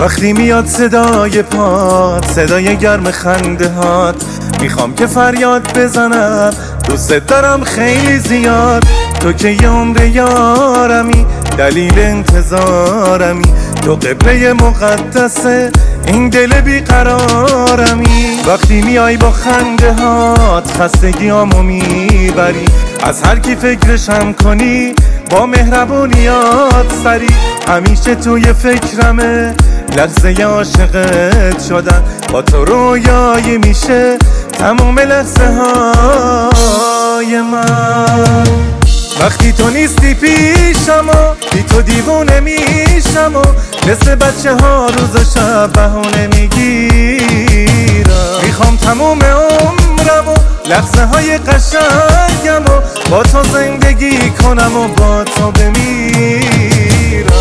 وقتی میاد صدای پات، صدای گرم خنده هات، میخوام که فریاد بزنم دوست دارم خیلی زیاد. تو که یه عمر یارمی، دلیل انتظارمی، تو قبله مقدسه این دل بیقرارمی. وقتی میای با خنده هات خستگیامو میبری، از هر کی فکرشم کنی با مهربونیات سری. همیشه توی فکرمه لحظه عاشقت شدن، با تو رویایی میشه تموم لحظه های من. وقتی تو نیستی پیشم و بی تو دیوونه میشم و مثل بچه ها روز و شب بهونه میگیرم. میخوام تموم عمرم و لحظه های قشنگم و با تو زندگی کنم و با تو بمیرم.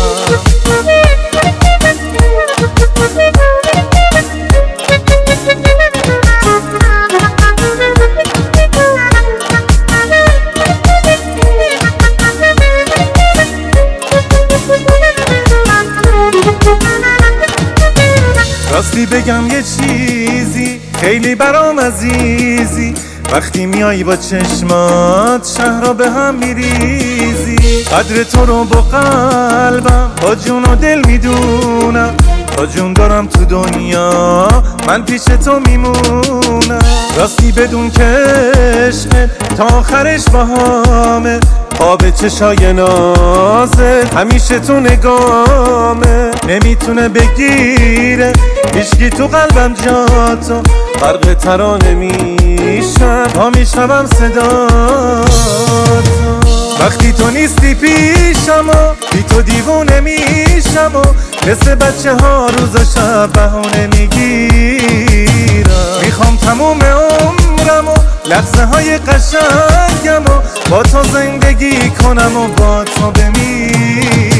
راستی بگم یه چیزی خیلی برام عزیزی، وقتی میایی با چشمات شهر را به هم میریزی. قدر تو رو با قلبم با جون و دل میدونم، تا جون دارم تو دنیا من پیش تو میمونم. راستی بدون که عشقت تا آخرش باهامه، خواب چشای نازت همیشه تو نگامه. نمیتونه بگیره هیچکی تو قلبم جاتو، غرق ترانه میشم تا میشنوم صداتو. وقتی تو نیستی پیشم و بی تو دیوونه میشم و مثل بچه ها روز و شب بهونه میگیرم. میخوام تموم عمرم و لحظه های قشنگم و با تو زندگی کنم و با تو بمیرم.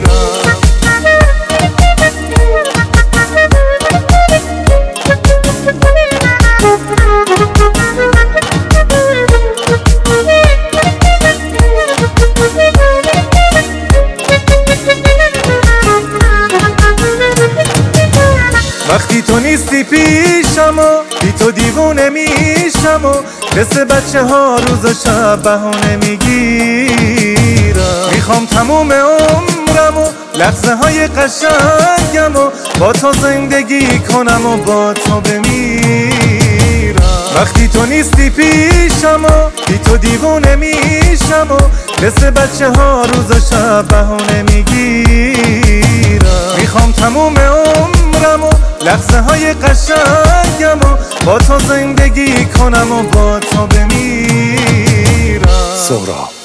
وقتی تو نیستی پیشم و بی تو دیوونه میشم و مثل بچه ها روز و شب بهونه میگیرم. میخوام تموم عمرم و لحظه های قشنگم و با تو زندگی کنم و با تو بمیرم. وقتی تو نیستی پیشم و بی تو دیوونه میشم و مثل بچه ها روز و شب بهونه میگیرم. میخوام تموم عمرم و لحظه های قشنگم و با تو زندگی کنم و با تو بمیرم. سهراب.